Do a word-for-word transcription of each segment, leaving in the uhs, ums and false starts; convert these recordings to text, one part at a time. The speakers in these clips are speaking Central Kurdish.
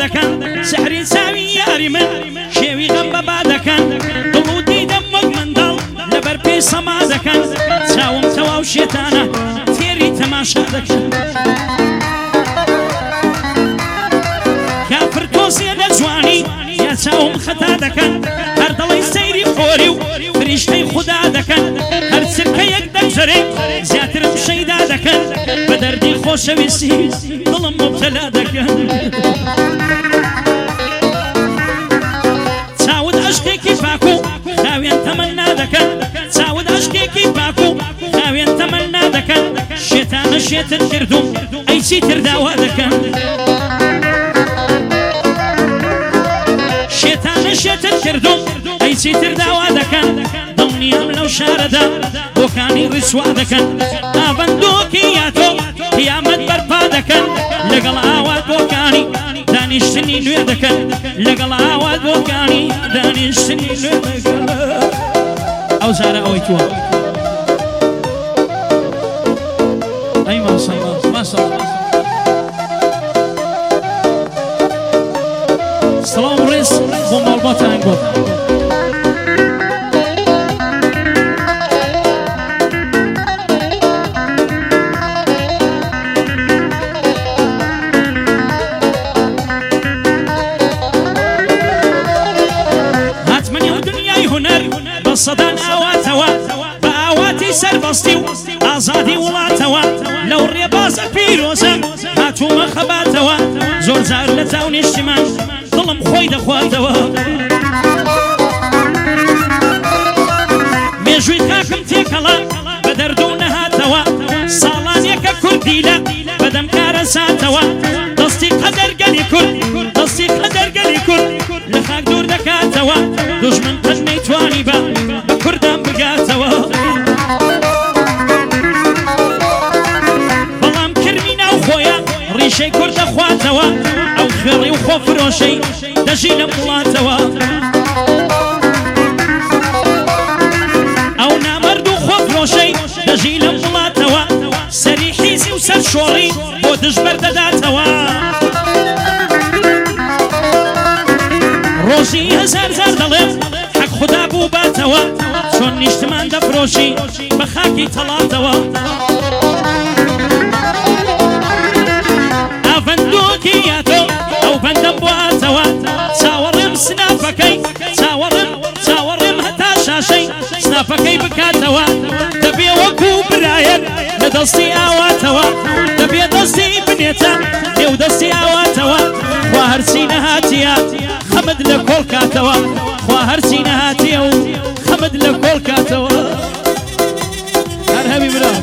دەکەن سەحری چاوی یاری من شێوی غەم بەبا دەکەن دڵ و دیدەم وەک منداڵ لەبەر پێی سەما دەکەن چاوم تەواو شێتانە تێری تەماشا دەکەن کافر تۆزیە لە جوانی یا چاوم خەتا دەکەن هەر دڵی سەیری خۆری و فریشتەی خودا دەکەن هەر چرکە یەک دەگژەرێ زیاترم شەیدا دەکەن بە دەردی خۆشەویستی دڵم مبتەلا دەکەن چاوت عەشقێکی پاک و خاوێن تەمەنا دەکەن چاوت عەشقێکی پاک و خاوێن تەمەنا دەکەن شێتانە شێتر کردوم ئەی چیتر داوا دەکەن شێتانە شێتر کردوم ئەی چیتر داوا دەکەن دڵنیام لەو شارەدا بۆکانی ڕیسوا دەکەن ئابەندۆکی یاتۆ قیامەت بەرپا دەکەن لەگەڵ ئاوات بۆکانی دانیشتنی نوێ دەکەن لەگەڵ ئاوات بۆکانی دانیشتنی نوێ دەکەن ئەو زارە ئەوەی تووە ئەی ماسەڵە ماسەڵە سلام ڕێز بۆ ماڵباتان گۆ سەدان ئاواتەوە بە ئاواتی سەربەستی و ئازادی وڵاتەوە لەو ڕێبازە پیرۆزە هاتوومە خەباتەوە زۆر جار لە چاو نیشتیمان دڵم خۆی دەخواتەوە مێژووی خاکم تێکەڵا بە دەردوو نەهاتەوە ساڵانێکە کوردی لە بەدەمکارە ساتەوە دەستی قەدەرگەلی کورد دەستی قەدەرگەلی کورد لە خاک دوور دەکاتەوە دوژمن قەت نەیتوانی بە بە کوردم بگاتەوە بەڵام کرمی ناو خۆیە ڕیشەی کورد دەخواتەوە ئەو خوێڕی و خۆفرۆشەی دەژی لە وڵاتەوە ئەو نامەرد و خۆفرۆشەی دەژی لە وڵاتەوە سەری حیزی و سەر شۆڕی بۆ دژبەر دەداتەوە ڕۆژی هەزار زار دەڵێم حەق خودا بوو باتەوە چۆن نیشتمان دەفرۆشی بە خاکی تەڵاتەوە ئاڤەندۆکی یاتۆ ئەو بەندەم بواتەوە چاوەڕێم سنافەکەی چاوەڕێم چاوەڕێم هەتا شاشەی سنافەکەی بکاتەوە دەبێ وەکو برایەت لە دەستی ئاواتەوە دەبێ دەستی بنێتە نێو دەستی ئاواتەوە خوا هەرچی نەهاتیە خەمت لە کۆڵ کاتەوە خوا هەرچی نەهاتیە و خەمت لە کۆڵ کاتەوە هەر هەوی برا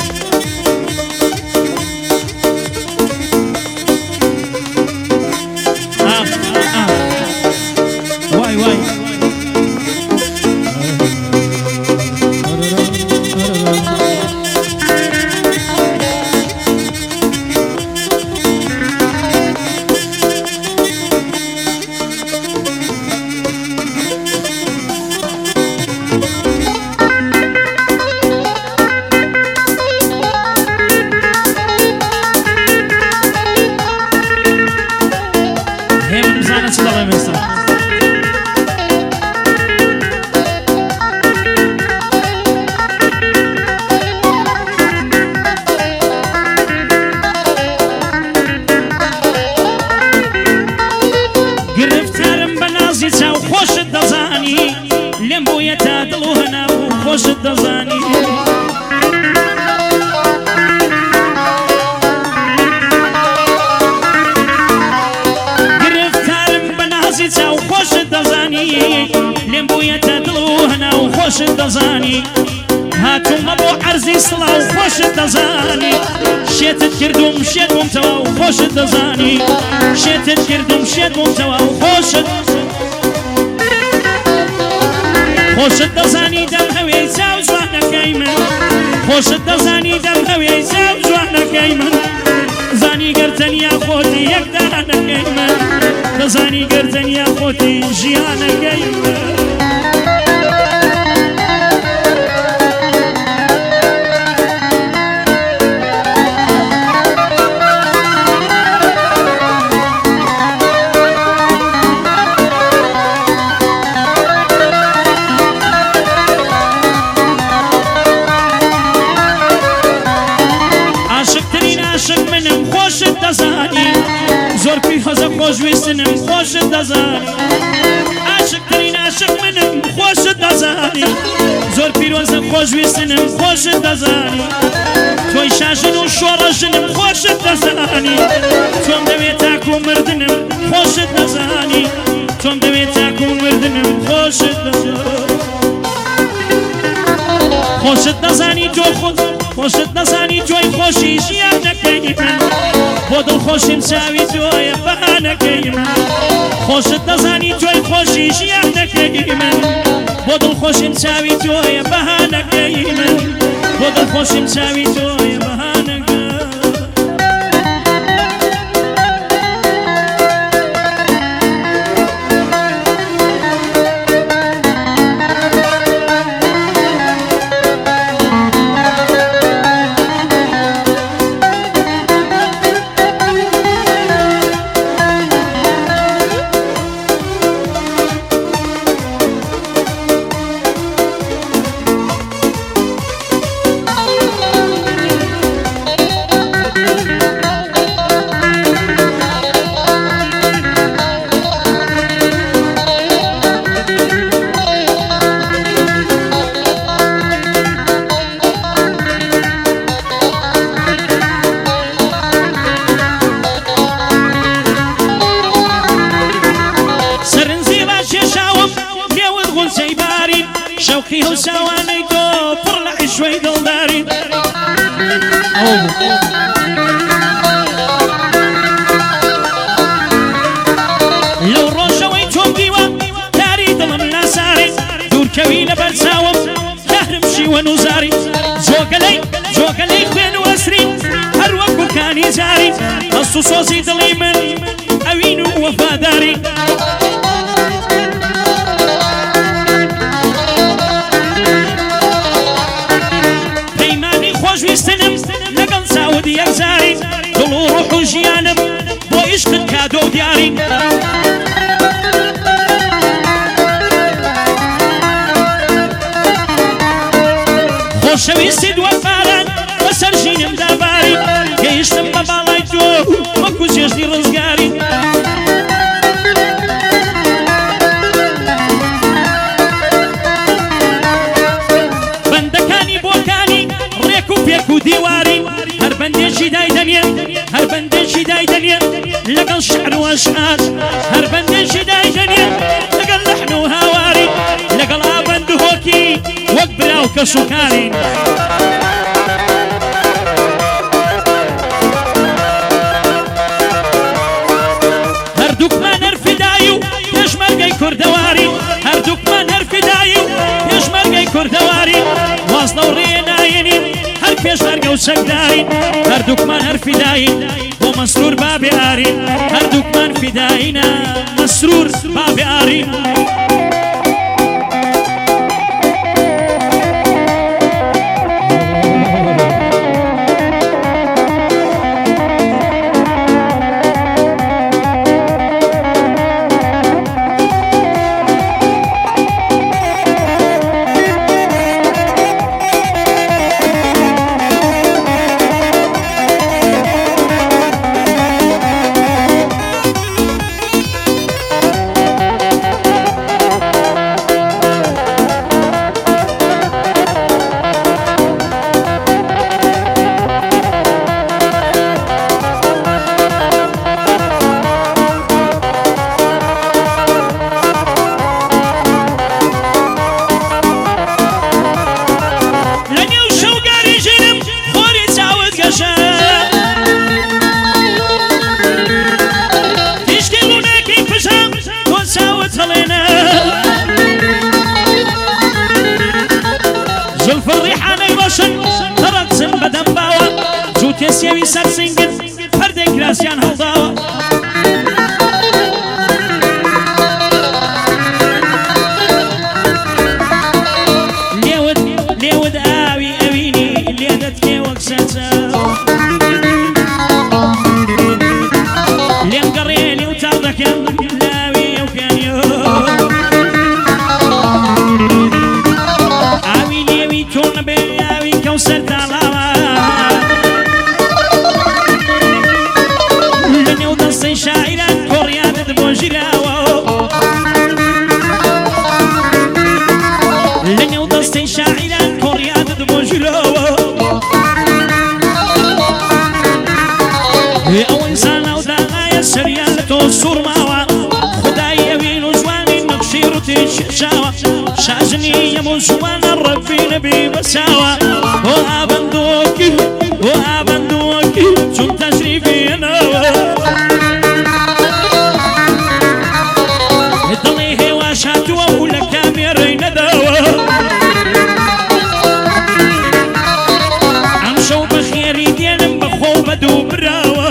وای وای خۆشت دەزانی گرفتارم بە نازی چاو خۆشت دەزانی لێم بوویەتە دڵ و هەنا و خۆشت دەزانی هاتوومە بۆ عەرزی سڵاو خۆشت دەزانی شێتت کردوم شێت بوومتەوە و خۆشت دەزانی شێتت کردوم شێت بوومتەوە و خۆشت خۆشت دەزانی دەم هەوێی چاو جوانەکەی من خۆشت دەزانی دەم هەوێی چاو جوانەکەی من زانی گەرتەنیا خۆتی یەکدانەکەی من دەزانی گەرتەنیا خۆتی ژیانەکەی من خۆشویستنم خۆشت دەزانی عاشقترین عاشق منم خۆشت دەزانی زۆر پیرۆزم خۆشویستنم خۆشت دەزانی تۆی شاژن و شۆڕەژنم خۆشت دەزانی تۆم دەوێت تاکو و مردنم خۆشت دەزانی تۆم دەوێت تاکو و مردنم خۆشت دەزانی خۆشت نەزانی تۆ خۆت خۆشت نەزانی تۆی خۆشی ژیان نەکەی من بۆ دڵخۆشیم چاوی تۆیە بەهانەکەی من خۆشت نەزانی تۆی خۆشی ژیان نەکەی من بۆ دڵخۆشیم چاوی تۆیە بەهانەکەی من بۆ دڵخۆشیم چاوی تۆیە بەهانەکەی شوقي هوساواني تو فرلع شوي دلداري لو روشوي توم ديوا داري دلم ناساري دور كوينة برساوم كهرمشي ونوزاري زوكلي زوكلي خوين واسري هر وقو كاني زاري نصو صوصي دلي من اوينو وفاداري خۆشویستنم لەگەڵ چاود یەکزاری دڵ و ڕوح و ژیانم بۆ عیشقت کادۆ و دیاری خۆشەویستی دووەفاران بەسەر ژینم داباری گەیشتم بە باڵای تۆ وەکو جێژنی ڕزگاری بەندەکانی بۆکانی ڕێک و پێک و دیواری هەر بەندێکی دایدەنێ هەر بەندێکی دایدەنێ لەگەڵ شعر و ئەشعار هەر بەندێکی دایدەنێ لەگەڵ لەحن و هاواری لەگەڵ ئابەند و هۆکی وەک برا و کەش و کاری هەردووکمان هەرفیدایی و پێشمەرگەی کوردەواری هەردووکمان هەرفیدایی و پێشمەرگەی کوردەواری واز لەو ڕێ نایەنین هەر پێشمەرگە و چەکدارین هەردووکمان هەرفیداین بۆ مەسرور بابێ ئارین هەردووکمان فیداینە مەسرور بابێ ئارین سێوی سەر سنگت پەردەی کراسیان هەڵداوە لێوت لێوت ئاوی ئەوینی لێ دەتکێ وەک سەرچاو لێم گەڕێنی و تاڵ دەکەم لاوی ئەو پیانیۆ ئاوی لێوی تۆ نەبێ ئاوی کەوسەر تاڵاوە دەستەی شاعیران کۆڕیانت بۆ ژلۆوە ئەوەی زانە و داغایە سەریان لە تۆ سوورماوە خودای ئەوین و جوانی نەقشی ڕوتی شێشاوە شاژنی هەموو جوانە ڕەبی نەبی بەساوە بۆ ئابەندۆکی بۆ ئابەندۆکی چون تەشریفێنەوە دڵی هێواش هاتووە و لە کامێرەی نەداوە ئەم شەو بە خێری دێنم بەخۆ بەدوو براوە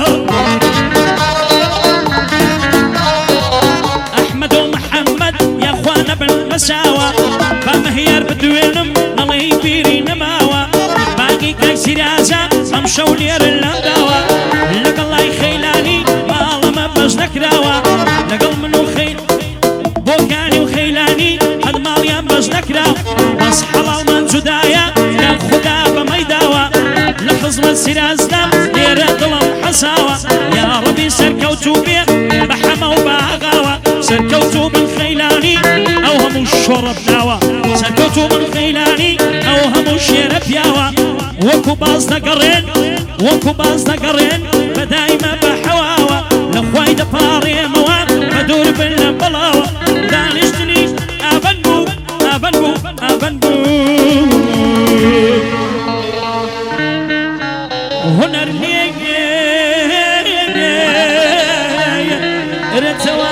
ئەحمەد و محەممەد یاخوانە بن بەساوە بەمەهیار بدوێنم نەڵی بیری نەماوە باقی کای سیرازە ئەم شەو لێرە لەنداوە لەگەڵ لای خەیلانی ماڵەمە بەش نەکراوە لەگەڵ من و خەیل بۆکانی و خەیلانی هەد ماڵیان بەش نەکرا بەس حەڵاڵمان جودایە لەم خودا بەمەیداوە لە خزمەت سیرازدام لێرە دڵم حەساوە یا ڕەبی سەرکەوتوو بێ بە حەمە و باغاوە سەرکەوتوو من خەیلانی ئەو هەموو شۆڕە بناوە سەرکەوتوو من خەیلانی ئەو هەموو شێرە پیاوە وەکو باز دەگەڕێن وەکو باز دەگەڕێن بەدایمە بە حەواوە لە خوای دەپاڕێمەوە بە دوور بن لە بەڵاوە دانیشتنی ئابەن بوو ئابەن بوو ئابەن بوو هونەر لێگێ رەتەوە